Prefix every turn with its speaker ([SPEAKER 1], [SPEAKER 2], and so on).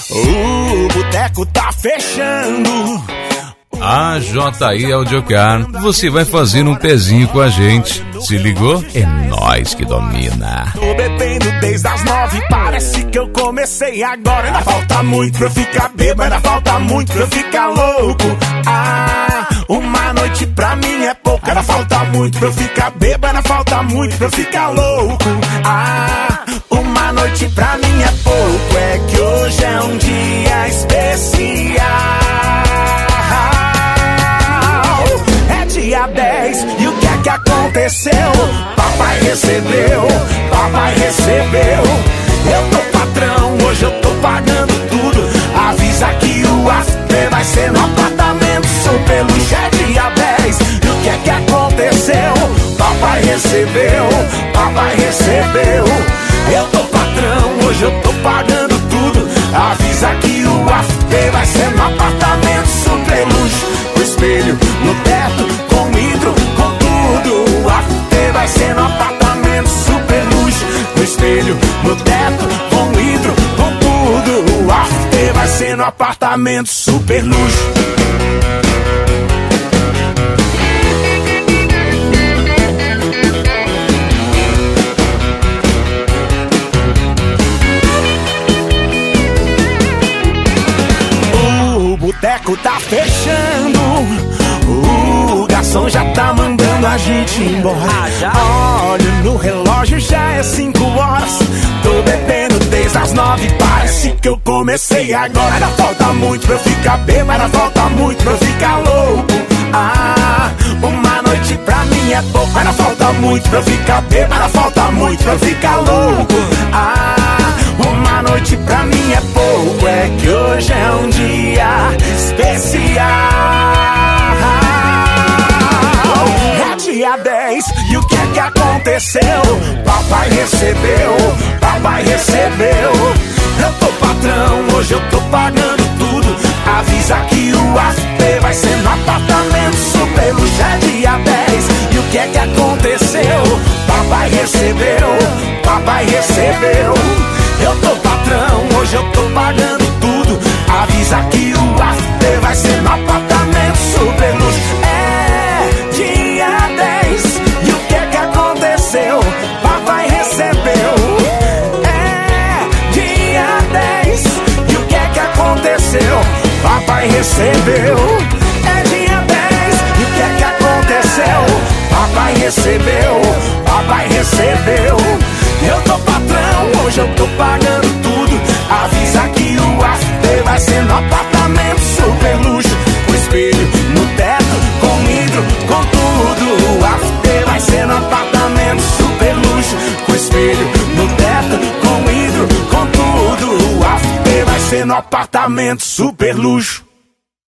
[SPEAKER 1] O boteco tá fechando.
[SPEAKER 2] A JI Audiocar, você vai fazer um pezinho com a gente. Se ligou? É nós que domina.
[SPEAKER 1] Tô bebendo desde as 9, parece que eu comecei agora. Ainda falta muito pra eu ficar bêbado, ainda falta muito pra eu ficar louco. Uma noite pra mim é pouco, ainda falta muito pra eu ficar bêbado, ainda falta muito pra eu ficar louco. Uma noite pra mim é pouco, é que hoje é um dia especial. É dia 10 e o que é que aconteceu? Papai recebeu, papai recebeu. Eu tô patrão, hoje eu tô pagando tudo. Avisa que o after vai ser no apartamento super luxo. É dia 10 e o que é que aconteceu? Papai recebeu, papai recebeu. Eu tô patrão, hoje eu tô pagando tudo. Avisa que o after vai ser no apartamento super luxo. Com espelho no teto, com vidro, com tudo. O after vai ser no apartamento super luxo. Com espelho no teto, com vidro, com tudo. O after vai ser no apartamento super luxo. O boteco tá fechando. O garçom já tá mandando a gente embora. Olho no relógio, já é 5 horas. Tô bebendo desde as 9, parece que eu comecei agora. Ainda falta muito pra eu ficar bêbado, ainda falta muito pra eu ficar louco. Uma noite pra mim é pouco, ainda falta muito pra eu ficar bêbado, ainda falta muito pra eu ficar louco. Uma noite pra mim é pouco, é que hoje é um dia especial. É dia 10 e o que é que aconteceu? Papai recebeu, papai recebeu. Eu tô patrão, hoje eu tô pagando tudo. Avisa que o after vai ser no apartamento super luxo. É dia 10 e o que é que aconteceu? Papai recebeu, papai recebeu. Eu tô patrão, hoje eu tô pagando tudo. Avisa que o after vai ser no apartamento super luxo. É dia 10 e o que é que aconteceu? Papai recebeu. É dia 10 e o que é que aconteceu? Papai recebeu. É dia 10 e o que é que aconteceu? Papai recebeu, papai recebeu. Eu tô patrão, hoje eu tô pagando tudo. Avisa que o after vai ser no apartamento super luxo. Com espelho no teto, com vidro, com tudo. O after vai ser no apartamento super luxo. Com espelho no teto, com vidro, com tudo. O after vai ser no apartamento super luxo.